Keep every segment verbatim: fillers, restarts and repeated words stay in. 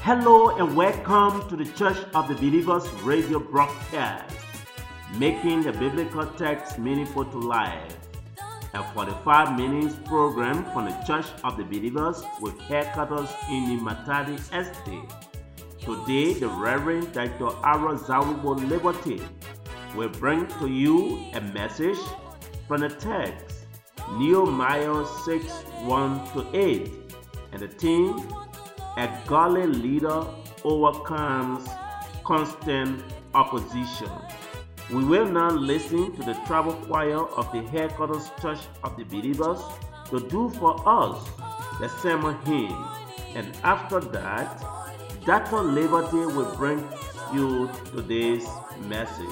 Hello and welcome to the Church of the Believers radio broadcast, making the biblical text meaningful to life. A forty-five minutes program from the Church of the Believers with headquarters in Imatadi Estate. Today, the Reverend Doctor Aaron Zawubo Liberty will bring to you a message from the text, Nehemiah six, one to eight, and the theme, a godly leader overcomes constant opposition. We will now listen to the travel choir of the Headquarters Church of the Believers to do for us the sermon hymn, and after that, Doctor Liberty will bring you today's message.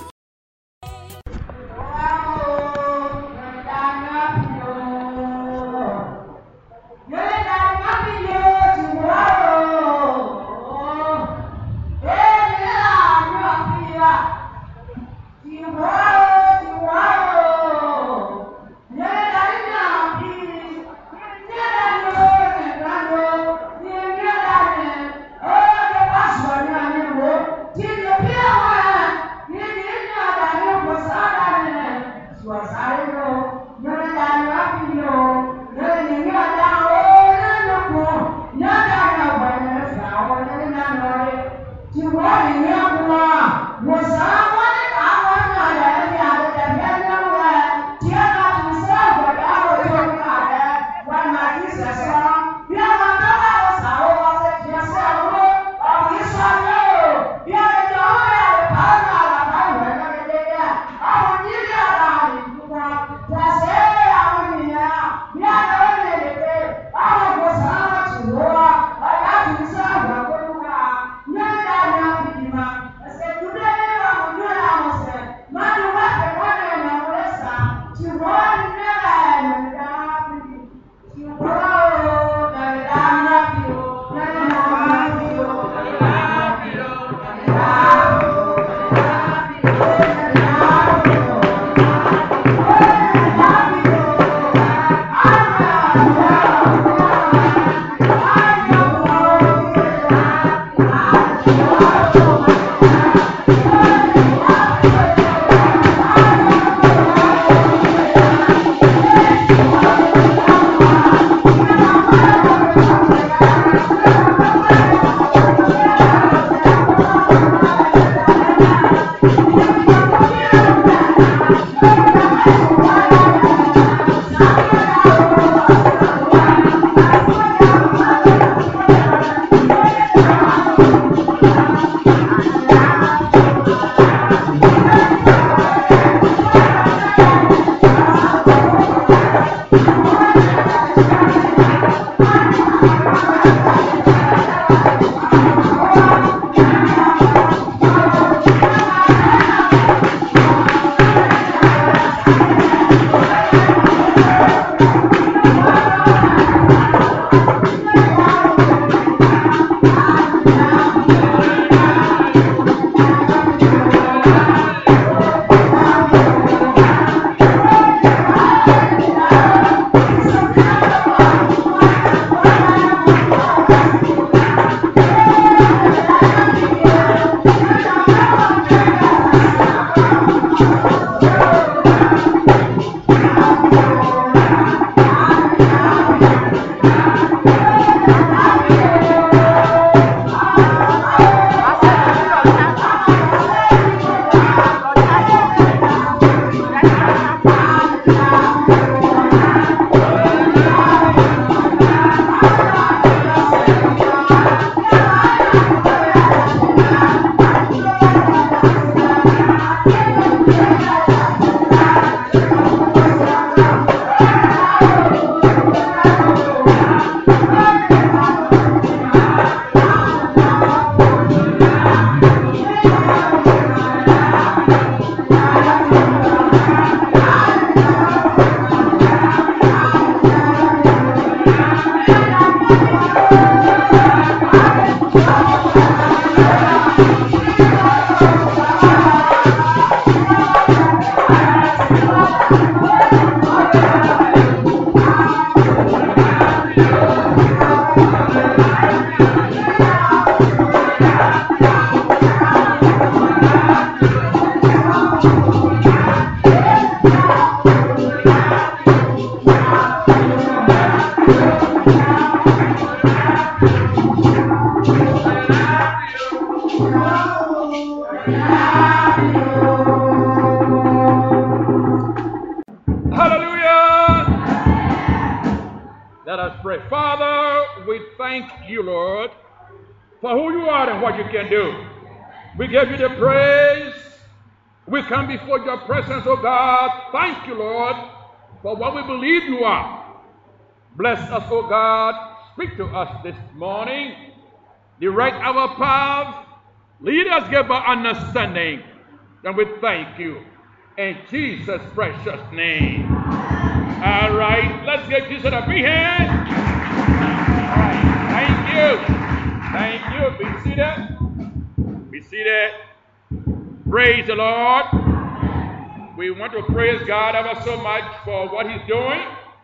pray. Father, we thank you, Lord, for who you are and what you can do. We give you the praise. We come before your presence, oh God. Thank you, Lord, for what we believe you are. Bless us, oh God. Speak to us this morning. Direct our path. Lead us, give us understanding. And we thank you. In Jesus' precious name. All right, let's give Jesus a big hand. All right, thank you. Thank you. Be seated. Be seated. Praise the Lord. We want to praise God ever so much for what he's doing.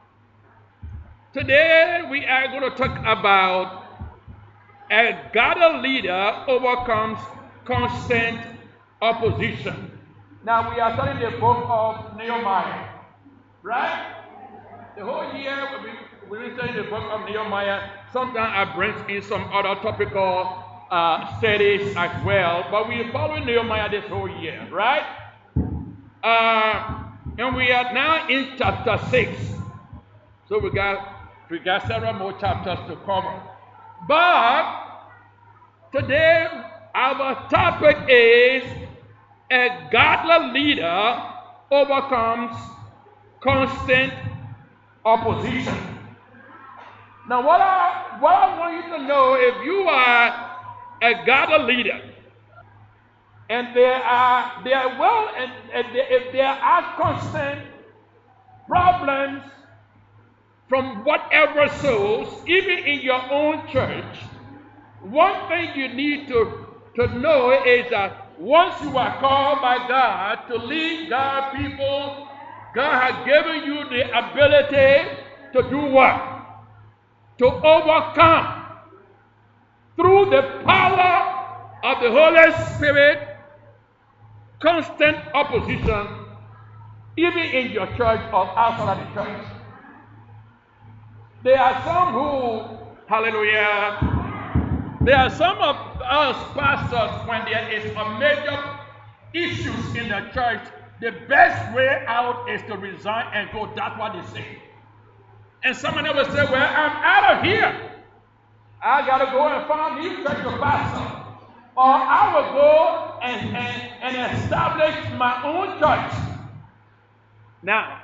Today we are going to talk about a godly leader overcomes constant opposition. Now we are studying the book of Nehemiah, right? The whole year we've been studying the book of Nehemiah. Sometimes I bring in some other topical uh, studies as well, but we are following Nehemiah this whole year, right? Uh, and we are now in chapter six. So we got we got several more chapters to cover. But today our topic is a godly leader overcomes constant opposition. Now what I, what I want you to know, if you are a godly leader, and there are there will and, and there, if there are constant problems from whatever source, even in your own church, one thing you need to, to know is that once you are called by God to lead God's people, God has given you the ability to do what? To overcome through the power of the Holy Spirit constant opposition, even in your church or outside of the church. There are some who, hallelujah, there are some of us pastors, when there is a major issues in the church, the best way out is to resign and go. That's what they say. And somebody will say, well, I'm out of here. I got to go and find a new church to pastor. Or I will go and, and, and establish my own church. Now,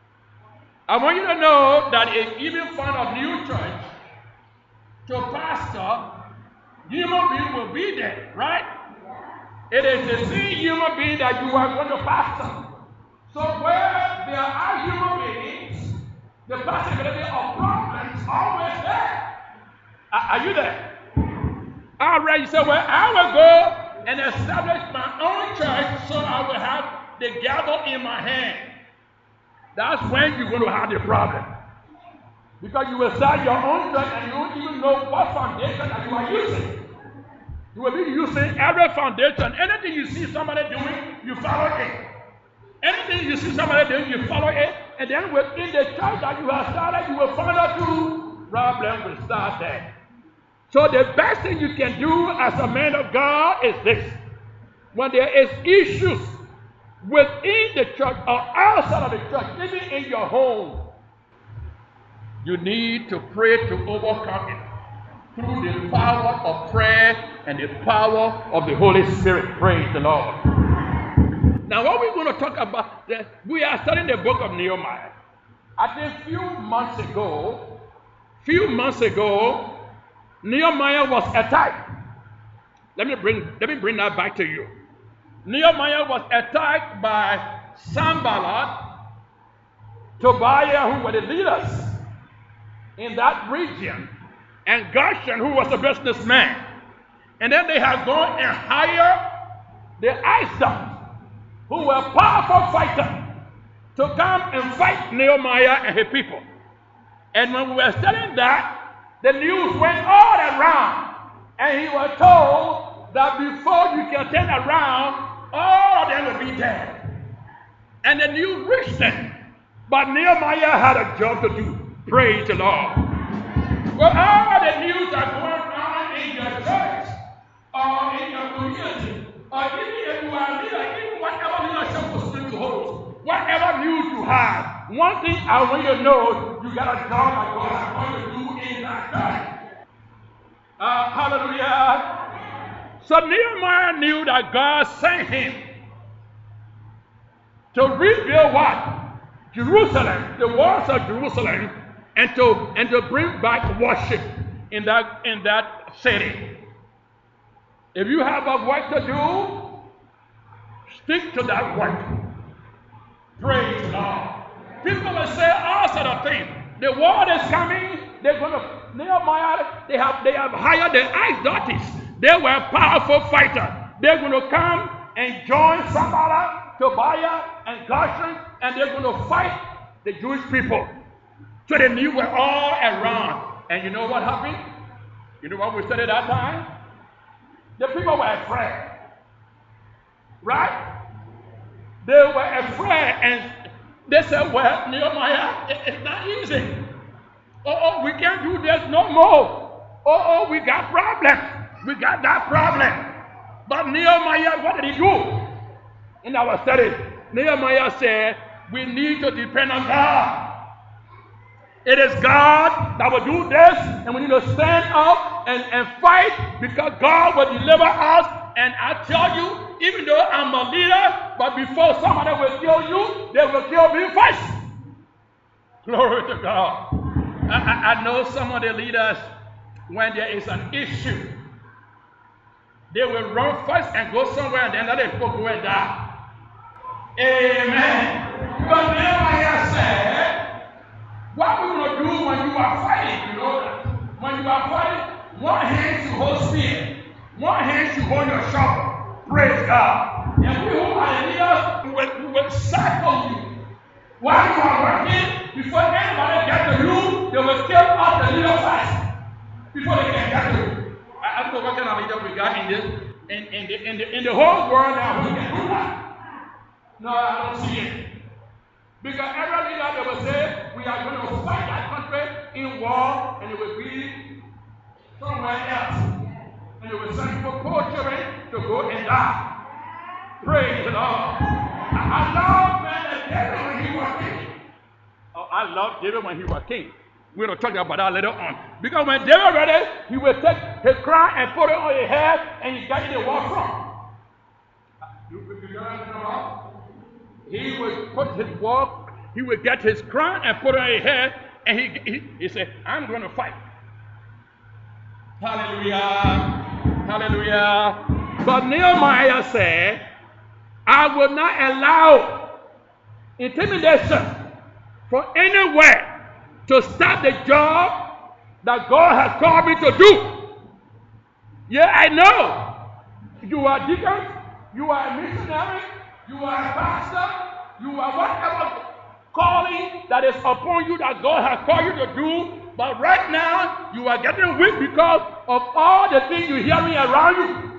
I want you to know that if you even find a new church to pastor, human being will be there, right? It is the same human being that you are going to pastor. So where there are human beings, the possibility of problems always there. Are, are you there? All right, you say, well, I will go and establish my own church so I will have the gavel in my hand. That's when you're going to have the problem. Because you will start your own church and you won't even know what foundation that you are using. You will be using every foundation. Anything you see somebody doing, you follow it. Anything you see somebody doing, you follow it. And then within the church that you have started, you will find out two problems will start there. So the best thing you can do as a man of God is this. When there is issues within the church or outside of the church, even in your home, you need to pray to overcome it through the power of prayer and the power of the Holy Spirit. Praise the Lord. Now what we're going to talk about, the, we are studying the book of Nehemiah. I think a few months ago, few months ago, Nehemiah was attacked. Let me bring, let me bring that back to you. Nehemiah was attacked by Sanballat, Tobiah, who were the leaders in that region, and Gershon, who was a businessman. And then they had gone and hired the Isaac, who were powerful fighters, to come and fight Nehemiah and his people. And when we were studying that, the news went all around, and he was told that before you can turn around, all of them will be dead. And the news reached them. But Nehemiah had a job to do. Praise the Lord. Well, all the news are going on in your church, or in your community, or even if you are leader, even whatever leadership position you hold, whatever news you have, one thing I want you to know, you got a job that God is going to do in that church. Uh, hallelujah. So Nehemiah knew that God sent him to rebuild what? Jerusalem, the walls of Jerusalem, and to and to bring back worship in that in that city. If you have a work to do, stick to that work. Praise God. People will say all sort of things. The war is coming. They're gonna Nehemiah. They have they have hired the Ashdodis. They were powerful fighters. They're gonna come and join Sanballat, Tobiah, and Geshem, and they're gonna fight the Jewish people. So they knew we're all around. And you know what happened? You know what we said at that time? The people were afraid. Right? They were afraid, and they said, well, Nehemiah, it, it's not easy. Oh, oh, we can't do this no more. Oh, oh, we got problems. We got that problem. But Nehemiah, what did he do? In our study, Nehemiah said, we need to depend on God. It is God that will do this, and we need to stand up and, and fight because God will deliver us. And I tell you, even though I'm a leader, but before somebody will kill you, they will kill me first. Glory to God. I, I, I know some of the leaders, when there is an issue, they will run first and go somewhere, and then let people go and die. Amen. But Nehemiah said, what we going to do when you are fighting, you know that. When you are fighting, one hand you hold spear, one hand you hold your shovel. Praise God. And we who are the leaders, we will, we will cycle you. While you are working, before anybody gets to you, they will kill off the leader first. Before they can get to you. I, I don't know what kind of leader we got in this, in, in, the, in, the, in the whole world now, who can do that? No, I don't see it. Because every leader they will say, we are going to fight that country in war, and it will be somewhere else. And they will send for poor children to go and die. Praise the Lord. I, I love man David when he was king. Oh, I love David when he was king. We're going to talk about that later on. Because when David ready, he will take his crown and put it on his head, and he got in the war front. You, you, you know what I'm talking about? He would put his walk, he would get his crown and put it on his head, and he, he, he said, I'm going to fight. Hallelujah. Hallelujah. But Nehemiah said, I will not allow intimidation from anywhere to stop the job that God has called me to do. Yeah, I know. You are deacon, you are a missionary, you are a pastor, you are whatever calling that is upon you that God has called you to do, but right now you are getting weak because of all the things you're hearing around you.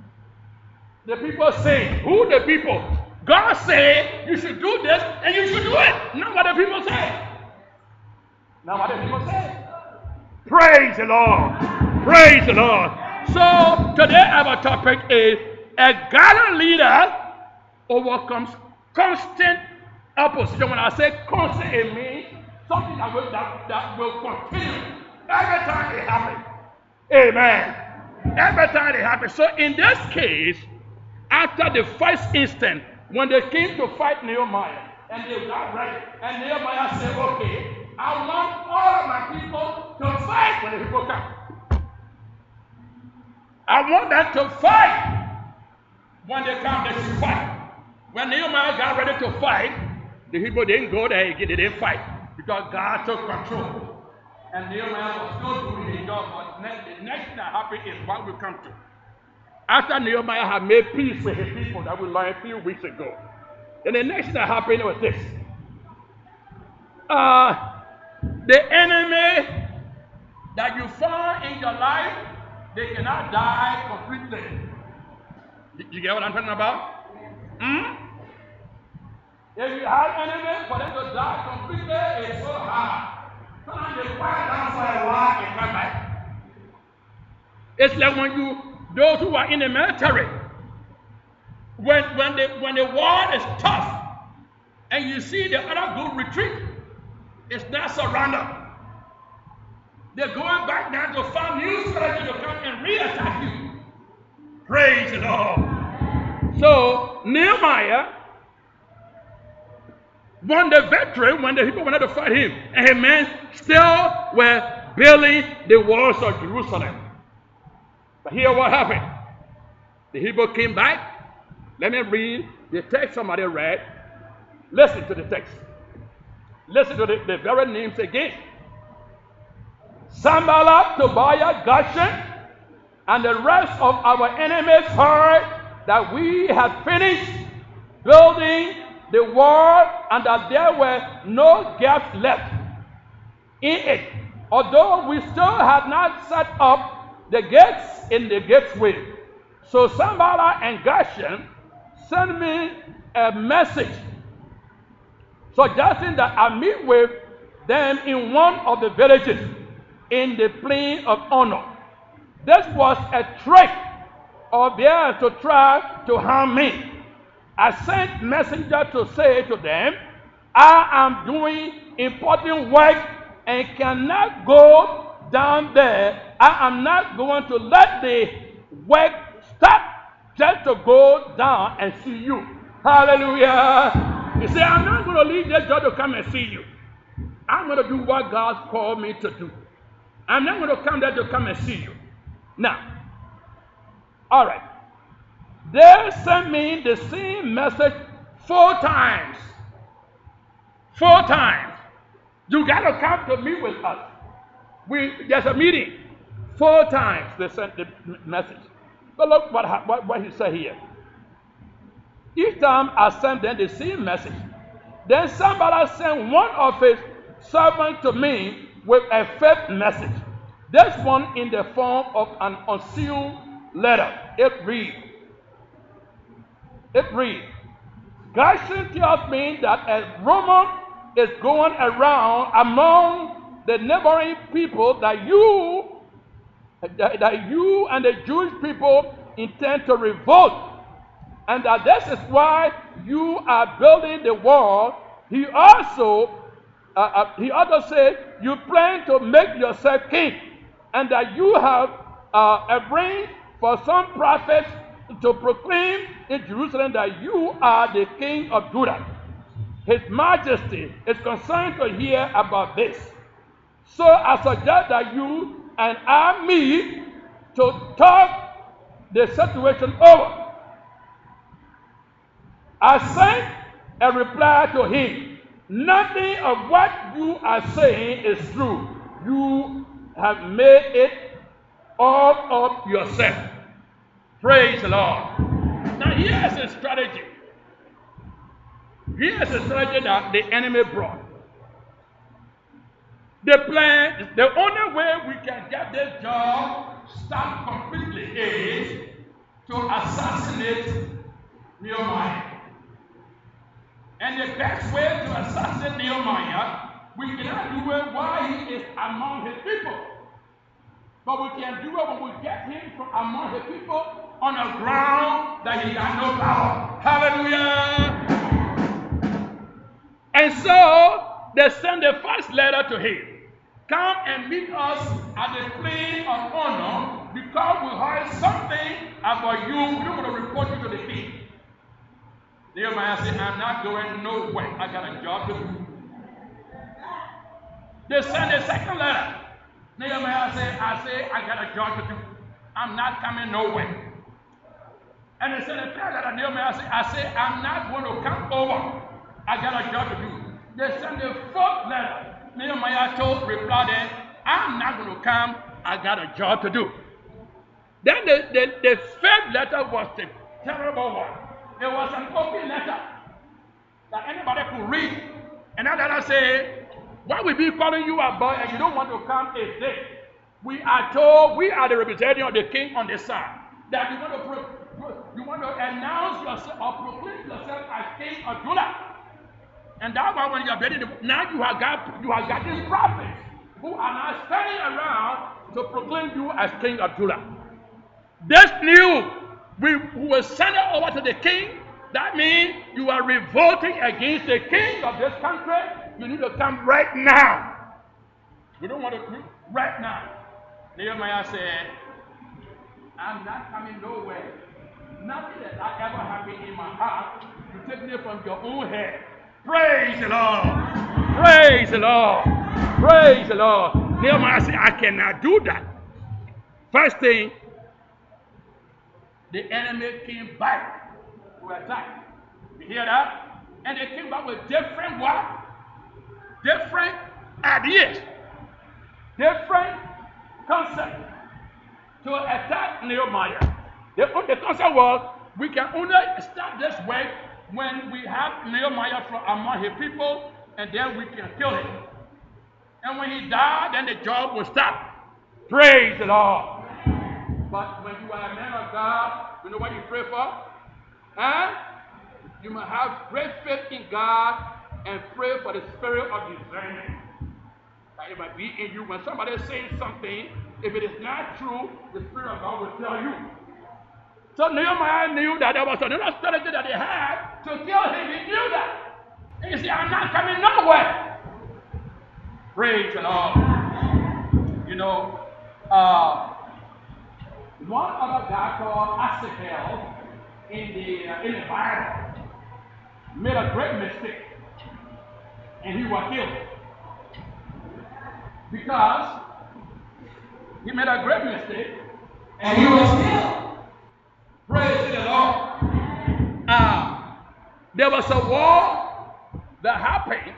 The people say, who the people? God said you should do this and you should do it. Not what the people say. Not what the people say. Praise the Lord. Praise the Lord. So today our topic is a godly leader overcomes constant opposition. When I say constant, it means something that will, that, that will continue every time it happens. Amen. Every time it happens. So in this case, after the first instant, when they came to fight Nehemiah, and they got ready, and Nehemiah said, okay, I want all of my people to fight when the people come. I want them to fight. When they come, they should fight. When Nehemiah got ready to fight, the people didn't go there, they didn't fight, because God took control. And Nehemiah was still doing his job, but next, the next thing that happened is what we come to. After Nehemiah had made peace with his people that we learned a few weeks ago, then the next thing that happened was this. Uh, the enemy that you found in your life, they cannot die completely. You get what I'm talking about? Hmm? If you have enemies, for them to die completely, it's so hard. Sometimes they quiet down for a while and come back. It's like when you, those who are in the military, when, when, the, when the war is tough, and you see the other group retreat, it's not surrender. They're going back now to find new strategy to come and re-attack you. Praise the Lord. So Nehemiah won the victory when the people wanted to fight him, and his men still were building the walls of Jerusalem. But here what happened? The Hebrew came back. Let me read the text somebody read. Listen to the text. Listen to the, the very names again. Sanballat, Tobiah, Geshem, and the rest of our enemies heard that we had finished building the wall and that there were no gaps left in it, although we still had not set up the gates in the gateway. So Sanballat and Geshem sent me a message suggesting that I meet with them in one of the villages in the plain of Ono. This was a trick of theirs to try to harm me. I sent messenger to say to them, I am doing important work and cannot go down there. I am not going to let the work stop just to go down and see you. Hallelujah. You say, I'm not going to leave this job to come and see you. I'm going to do what God called me to do. I'm not going to come there to come and see you. Now, all right. They sent me the same message four times. Four times. You got to come to meet with us. We, there's a meeting. Four times they sent the message. But look what, what, what he said here. Each time I sent them the same message. Then somebody sent one of his servants to me with a fifth message. This one in the form of an unsealed letter. It reads, It reads, Geshem tells me that a rumor is going around among the neighboring people that you, that, that you and the Jewish people intend to revolt, and that this is why you are building the wall. He also, uh, uh, he also said, you plan to make yourself king, and that you have uh, arranged for some prophets to proclaim in Jerusalem that you are the king of Judah. His Majesty is concerned to hear about this. So I suggest that you and I meet to talk the situation over. I sent a reply to him. Nothing of what you are saying is true. You have made it all up yourself. Praise the Lord. Now here's a strategy. Here's a strategy that the enemy brought. The plan, the only way we can get this job stopped completely is to assassinate Nehemiah. And the best way to assassinate Nehemiah, we cannot do it while he is among his people. But we can do it when we get him from among his people on the ground that he got no power. Hallelujah. And so they sent the first letter to him. Come and meet us at the plain of Ono, because we heard something about you. We're going to report you to the king. Nehemiah said, I'm not going nowhere. I got a job to do. They sent the second letter. Nehemiah said, I say, I got a job to do. I'm not coming nowhere. And they sent the third letter. Nehemiah said, I say, I'm not going to come over. I got a job to do. They sent the fourth letter. Nehemiah told, replied them, I'm not going to come. I got a job to do. Then the, the, the fifth letter was the terrible one. It was an open letter that anybody could read. And that letter said, what we be calling you about and you don't want to come is this. We are told, we are the representative of the king on this side, that you want to, pro, pro, you want to announce yourself or proclaim yourself as king of Judah. And that's why when you are ready, now you have got you have got these prophets who are now standing around to proclaim you as king of Judah. This new, we, we will send it over to the king. That means you are revolting against the king of this country. You need to come right now. We don't want to, right now. Nehemiah said, I'm not coming nowhere. Nothing that I ever happened in my heart, you take me from your own head. Praise the Lord. Praise the Lord. Praise the Lord. Nehemiah said, I cannot do that. First thing, the enemy came back to attack. You hear that? And they came back with different what? Different ideas. Different concepts to attack Nehemiah. The, the concept was, we can only start this way when we have Nehemiah from among his people, and then we can kill him. And when he died, then the job will stop. Praise the Lord. But when you are a man of God, you know what you pray for? Huh? You must have great faith in God and pray for the spirit of discernment. That it might be in you. When somebody says something, if it is not true, the Spirit of God will tell you. So Nehemiah knew that there was another strategy that they had to kill him. He knew that. And he said, I'm not coming nowhere. Praise the Lord. You know, uh, one other guy called Asahel in the, uh, in the Bible made a great mistake. And he was killed. Because he made a great mistake and he was killed. Praise the Lord. Uh, there was a war that happened,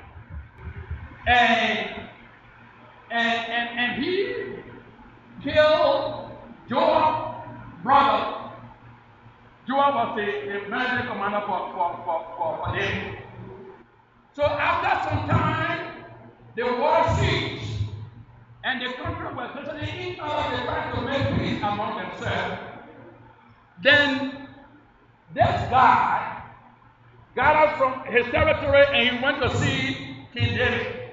and and and, and he killed Joab's brother. Joab was the, the military commander for, for, for, for, for them. So after some time, the war ceased. And the country was totally in order, they tried to make peace among themselves. Then this guy got out from his territory and he went to see King David.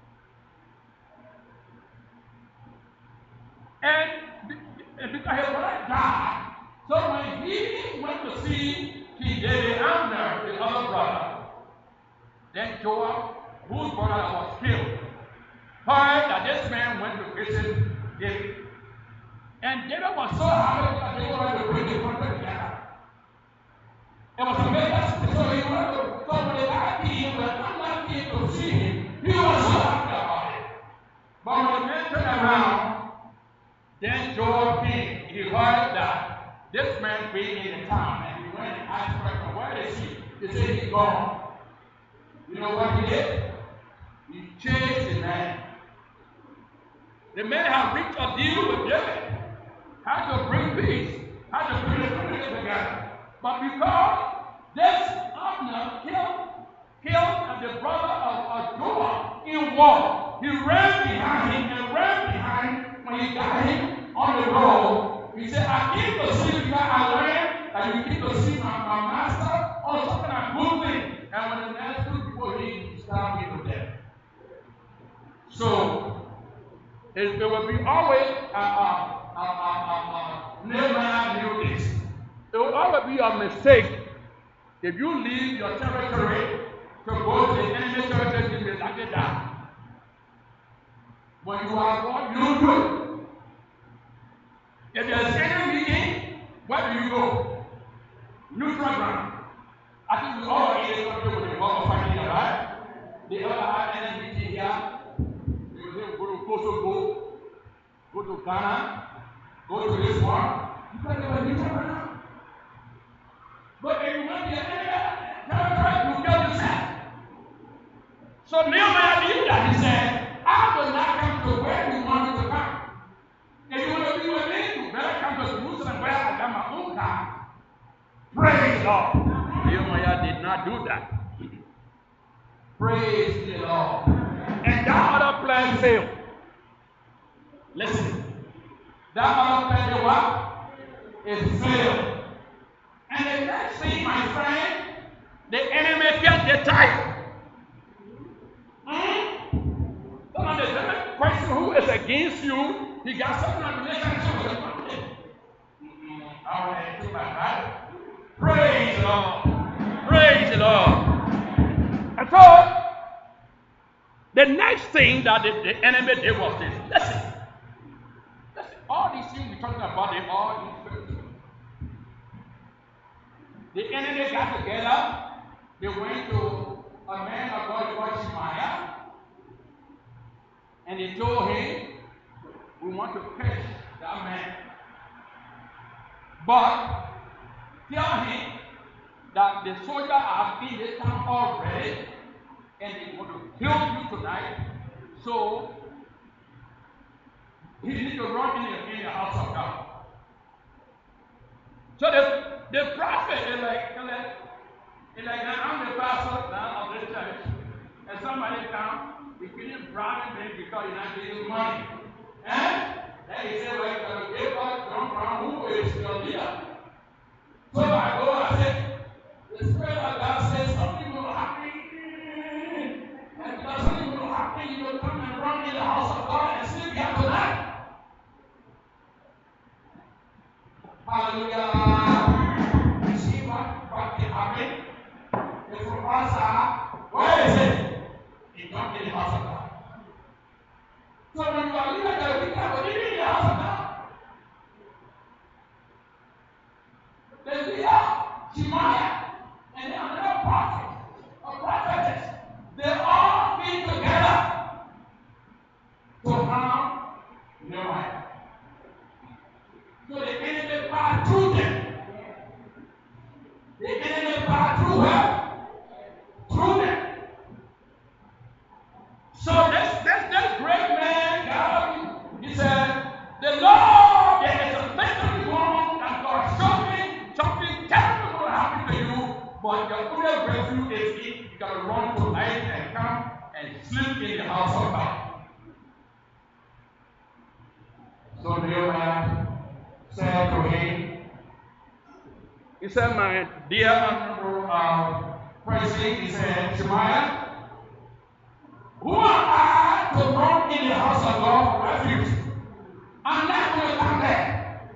And because his brother died, so when he went to see King David under the other brother, then Joab, whose brother was killed, heard that this man went to visit David. And David was so happy that they wanted to bring the country together. It was a major, so he wanted to, so when they got him, when someone came to see him, he was so happy about it. But when the man turned around, then Joab came. He heard that this man being in the town, and he went and asked him, where is he? He said he's gone. You know what he did? He chased the man. The man had reached a deal with David, how to bring peace, how to bring the country together. But because this Abner killed, killed the brother of, of Joab in war, he ran behind him and ran behind when he got him on the road. He said, I came to see because I learned that you came to see my, my master on something I'm good thing. And when the man stood before him, he stabbed him to death. So, It, it will be always a uh, uh, uh, uh, uh, Nehemiah knew this. It will always be a mistake if you leave your territory to go to the enemy territory to be like that. When you are born, you do it. If there's enemy in, where do you go? Neutral ground. I think we all in this country with the war of fighting, right? The other had enemy here. Go to Kosovo, go to Ghana, go to this one. You can't get a new one. But if you want the territory, you kill yourself. So Nehemiah did that. He said, I will not come to where you want me to come. If you want to be with me, you better come to Jerusalem where I got my own car. Praise the Lord. Nehemiah did not do that. Praise the Lord. And that other plan failed. Listen. That other plan did what? It failed. And the next thing, my friend, the enemy kept the title. Hmm? Some of the person who is against you, he got something on the relationship with something. Mm-hmm. All right, too bad, right? Praise the Lord. Praise the Lord. And so, The next thing that the, the enemy did was this. Listen. Listen. All these things we're talking about, they all in scripture. The enemy got together. They went to a man of God called Shemaiah. And they told him, we want to catch that man. But tell him that the soldiers are in the town already and they want to kill you tonight. So he needs to run in the, in the house of God. So the, the prophet is like, is like, is like I'm the pastor now of this church. And somebody comes. He couldn't bribe him because he's not giving money. And then he said, well, you're going to give us John Brown, who is your leader. So I go and I say, the Spirit of God says something will happen. And because something will happen, you will come and run in the house of God and sleep here tonight. Hallelujah. You see what, what can happen? If from us, where is it? You come in the house of God. So when you are living there, we can live in the house of God. There's Leah, Shemaiah, and then another prophet, a prophetess. They all came together to harm Nehemiah. So the enemy passed through them. The enemy passed through her, through them. So this, this, this great man, God, he said, the Lord, there is a thing wrong that God showed me, something terrible will happen to you, but your only refuge is if you got to run tonight and come and sleep in the house of God. So Nehemiah said to him, he said, my dear uh, president, he said, Shemaiah, who am I to run in the house of God for refuge? I'm not going to come there.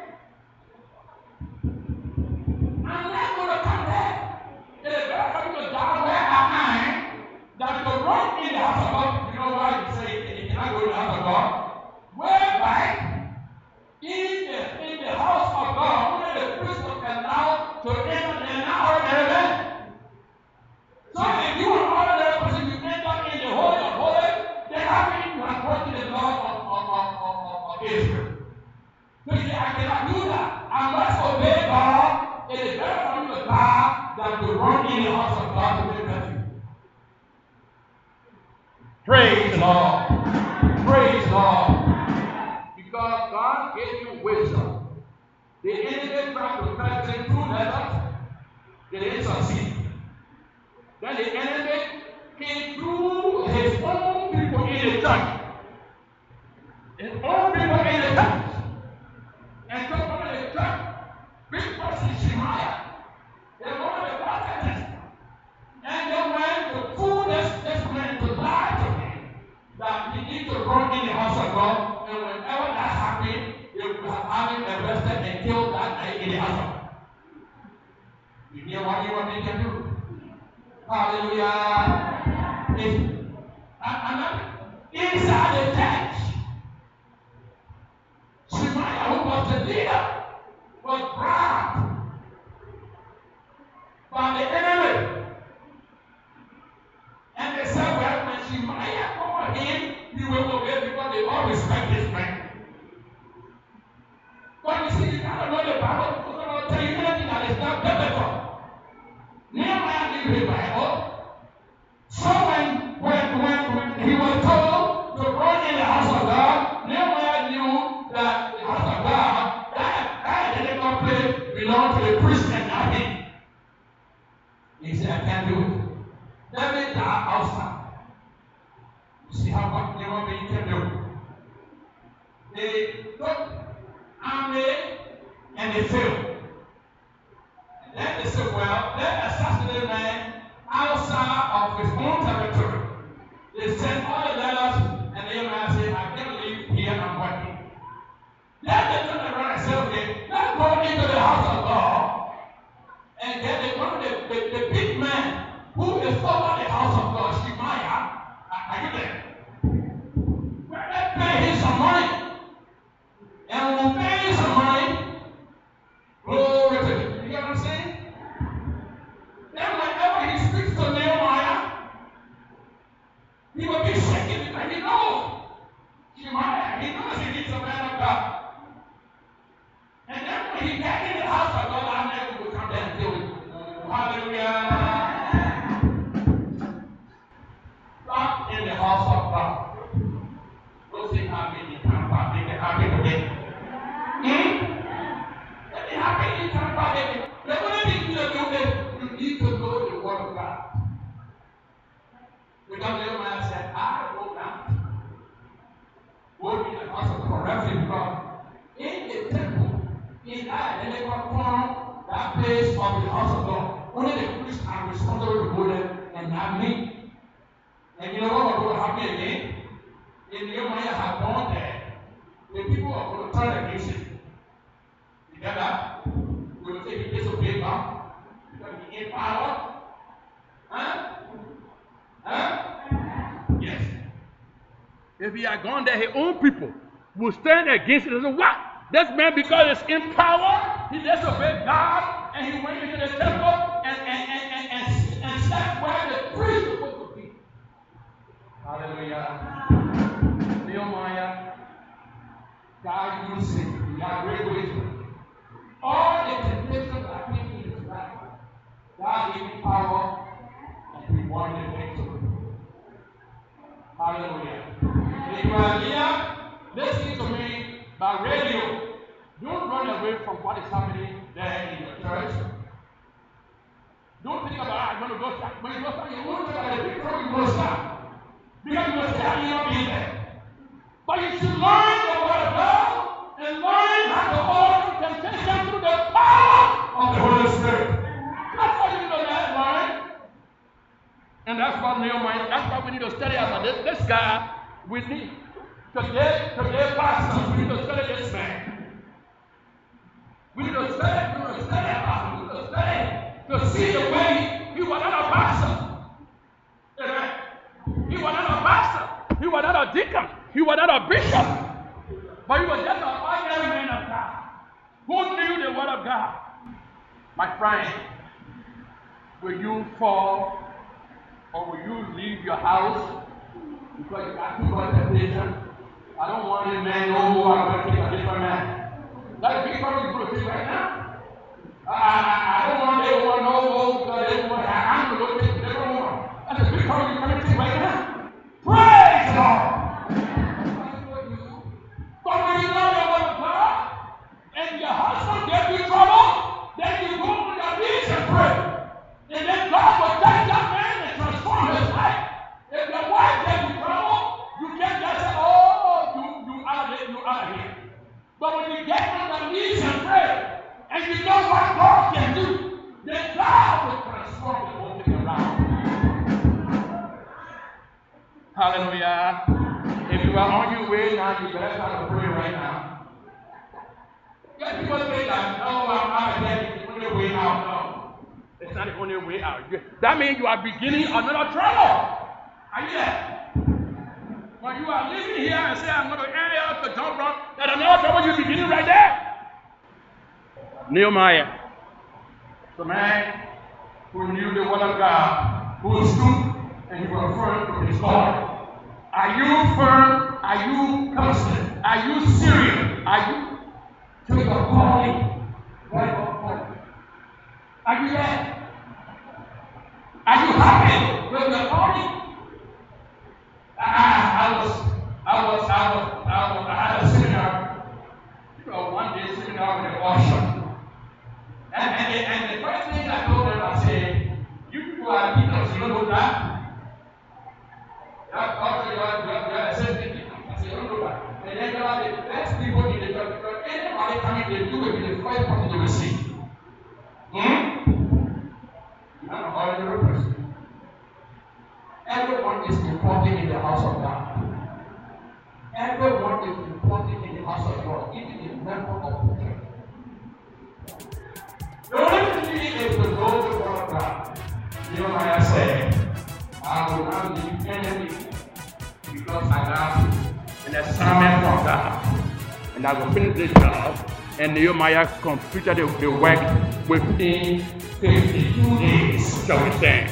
I'm not going to come there. It is better for me to die where I am than to run in the house of God. You know why you say you cannot go to the house of God? Whereby, in the, in the house of God, only the priest was allowed to enter and out of heaven. So if you are all there, person, you enter in the holy of holies, then how can you have broken the law of, of, of, of, of Israel? So you say, I cannot do that. I must obey God. It is better for me to die than to run in the house of God to make refuge. Praise the Lord. Praise the Lord. Because God gave you wisdom. The enemy tried to penetrate through letters. They didn't succeed. Then the enemy came through his own people in the church. His own people in the church. And so one of the church, big person Shemaiah, they one of the prophets. And they went to fool this, this man to lie to him that he needs to run in the house of God. And whenever that happened, they would have him arrested and killed that night in the house of God. You hear what you want me to do? Hallelujah. If, I'm inside the church, Shemaiah, who was the leader, was bribed by the enemy. And they said, well, when Shemaiah called him, he will obey because they all respect his man. But you see, you gotta know the Bible, because I'm going to tell you anything that is not biblical. Nehemiah knew the Bible. So when, when, when, when he was told to run in the house of God, Nehemiah knew that the house of God, that, that identical place belonged to the priest and not him. He said, I can't do it. Let me die outside. You see how what Nehemiah can do? They took army and they failed. Then they said, well, let's assassinate a man outside of his own territory. They sent all the letters, and Nehemiah said, I can't leave here, I'm working. Then they turned around and said, okay, let's go into the house of God and get the, one of the, the, the big man who is over the house of God, Shemaiah. Are you there? some money. And we'll pay you some money. Glory to you. You get what I'm saying? Then whenever he speaks to Nehemiah, he will be shaking because he knows. Shemaiah, he knows he needs a man of God. And then when he got in the house of God, I never would come down and deal with him. Hallelujah. Not in the house of God. Don't say happy in Tampa, make it happy today. Hmm? Let me happy in Tampa, baby. The only thing you do is you need to know the word of God. Because Nehemiah said, I will not go in the house of God, reverend God. In the temple, in that, and they perform that place of the house of God. Only the priests are responsible to go there and not me. And you know what will happen again? If Nehemiah had gone there, the people are going to turn against him. You get that? We will say he disobeyed God. Because he in power. Huh? Huh? Yes. If he had gone there, his own people would stand against it and say, what? This man, because he's in power, he disobeyed God, and he went into the temple and, and, and, and, and, and sat where the priest was supposed to be. Hallelujah. Nehemiah, God used him. He got great wisdom. All the temptations that came in his life, God gave him power, and he won the victory. Hallelujah. If you are here, listen to me by radio. Don't run away from what is happening there in the church. Don't think about, I'm going to go start. When you go start, you won't think about the victory, you will start. Because you will say, I will not be there. But you should learn the word of God and learn how to overcome temptation through the power of the Holy Spirit. That's what you need to learn. And that's what Nehemiah, that's what we need to study about this. This guy, we need today, today, pastors, we need to study this man. We need to study, we need to study about him. We need to study to see the way he, he was not a pastor. Amen. He was not a pastor. He was not a deacon. He was not a bishop. But he was just an ordinary man of God who knew the word of God. My friend, will you fall or will you leave your house because you got too much temptation? I don't want this man no more. I'm going to take a different man. That's a big problem you put a thing right now. I, I, I don't want anyone no more because they want I'm going to take a different one. That's a big problem you put a thing right now. Praise God. But when you know the word of God and your husband gets you trouble, then you go on your knees and pray. And then God will take that man and transform his life. If your wife gets you trouble, you can't just say, oh, you, you out of here, you out of here. But when you get on your knees and pray, and you know what God can do, then God will transform the whole thing around. Hallelujah. If you are on your way now, you better start to pray right now. Yeah, people say that, no, I'm out of here, it's the only way out. No, it's not the only way out. That means you are beginning another trouble. Are you there? When you are living here and say, I'm going to end up to jump from, that's another trouble you're beginning right there. Nehemiah, the man who knew the word of God, who stood and he was firm to his God. Are you firm? Are you constant? Are you serious? Are you to your calling? Are you there? Are you happy with your calling? I, I was, I was, I was, I was, I had a seminar, you know, one day seminar with the usher. And, and, the, and the first thing I told them, I said, you people are leaders, you don't know that? That also, you are, you are, you are the same thing. I said, you don't know that. And then you are the best people in the church, because anybody coming, they do it with the first person to receive. Hmm? I'm an ordinary person. Everyone is important in the house of God. Everyone is important in the house of God, even the member of the church. The only thing is to know the word of God. Nehemiah said, I will not leave enemy because I love you. And an assignment from God. And I will finish this job. And Nehemiah completed the, the work within fifty-two days, shall we say.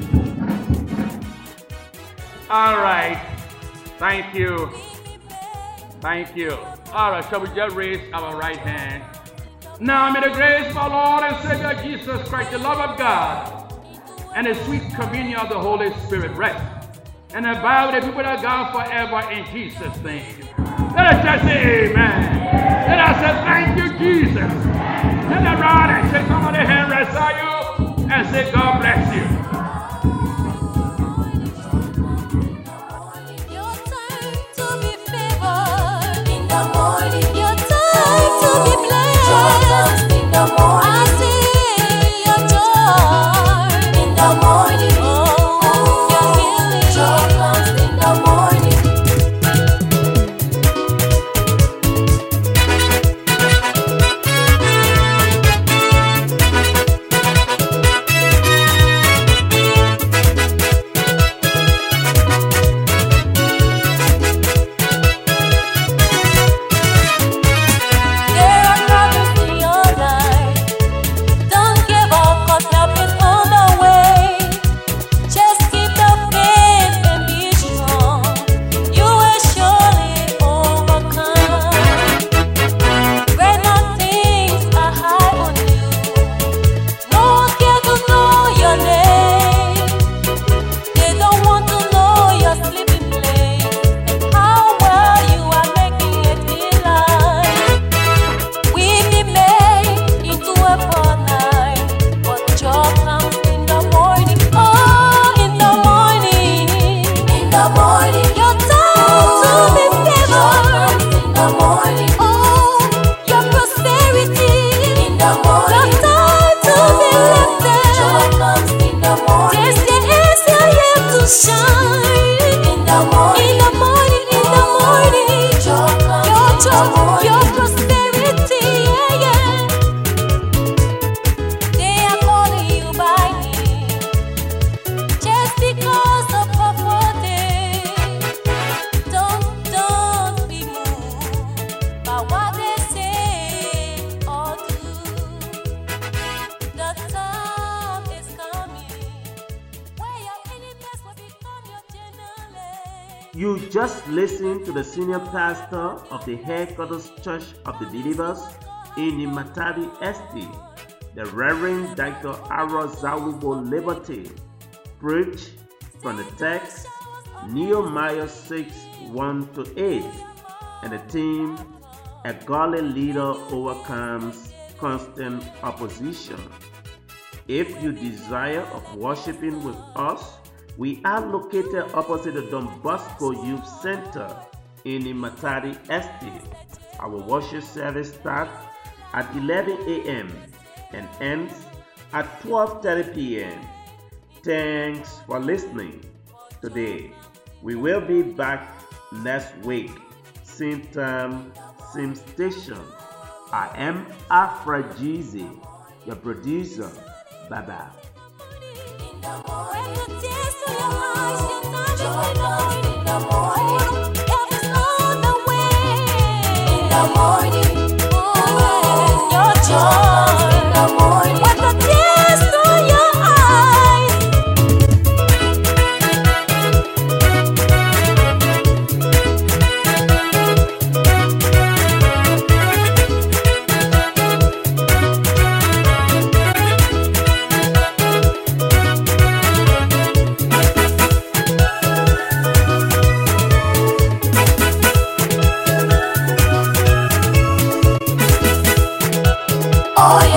All right. Thank you. Thank you. All right, shall we just raise our right hand? Now may the grace of our Lord and Savior Jesus Christ, the love of God, and the sweet communion of the Holy Spirit rest and abide with the people of God forever in Jesus' name. Let us just say amen. Let us say thank you, Jesus. Turn around and shake somebody's hand right beside you and say God bless you. Your time to be favored in the morning. Your time to be blessed in the morning. I see your joy in the morning. Oh, your healing joy comes in the morning. There are problems in your life. Don't give up, 'cause help is on the way. Just keep the faith and be strong. You will surely overcome. Greater things are high on you. No one cares to know your name. They don't want to know your sleeping place and how well you are making it in life. We've been made into a night, but joy comes in the morning. Oh, in the morning, in the morning, your time to be favored in the morning. Oh, your prosperity in the morning. Your time to be lifted. Joy comes in the morning. There's the answer yet to shine in the morning. In the morning, in the morning, joy comes. Your joy, your prosperity, yeah, yeah. They are calling you by name just because of poverty. Don't, don't be moved by what they say or do. The time is coming where your enemies will become your generals. You just listened to the senior pastor of the Headquarters Church of the Believers in Imatari Estate, the Reverend Doctor Arazawibo Liberty, preach from the text Nehemiah six one to eight, and the theme A Godly Leader Overcomes Constant Opposition. If you desire of worshiping with us, we are located opposite the Don Bosco Youth Center in Imatari Estate. Our worship service starts at eleven a.m. and ends at twelve thirty p.m. Thanks for listening today. We will be back next week, same time, same station. I am Afra Jeezy, your producer. Bye bye. When the tears to your eyes, you touch it in the morning. Help is on the way. In the morning, oh, your joy in the morning. When the tears to your eyes. Oh,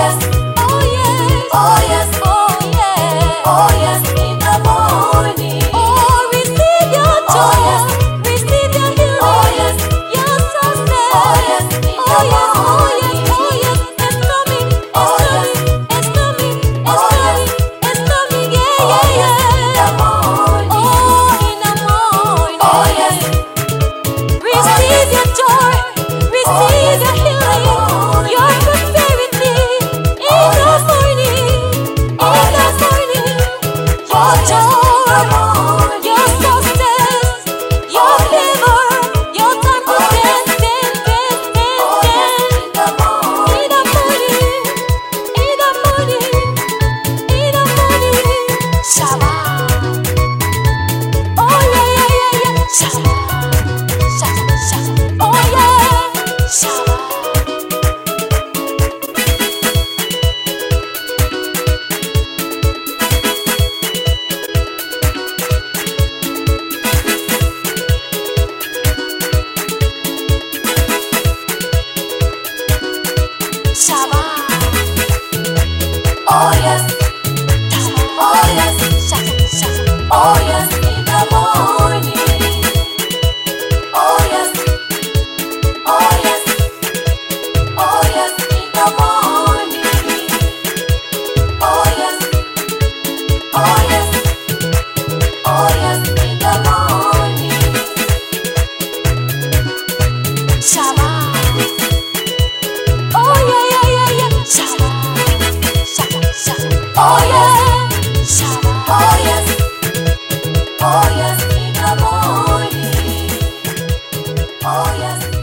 Just